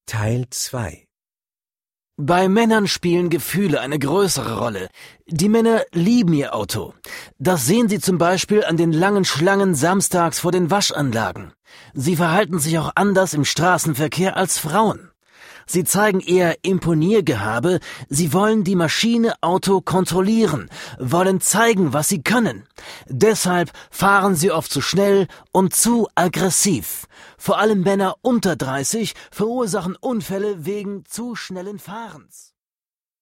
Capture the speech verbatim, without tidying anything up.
Teil zwei. Bei Männern spielen Gefühle eine größere Rolle. Die Männer lieben ihr Auto. Das sehen sie zum Beispiel an den langen Schlangen samstags vor den Waschanlagen. Sie verhalten sich auch anders im Straßenverkehr als Frauen. Sie zeigen eher Imponiergehabe, sie wollen die Maschine Auto kontrollieren, wollen zeigen, was sie können. Deshalb fahren sie oft zu schnell und zu aggressiv. Vor allem Männer unter dreißig verursachen Unfälle wegen zu schnellen Fahrens.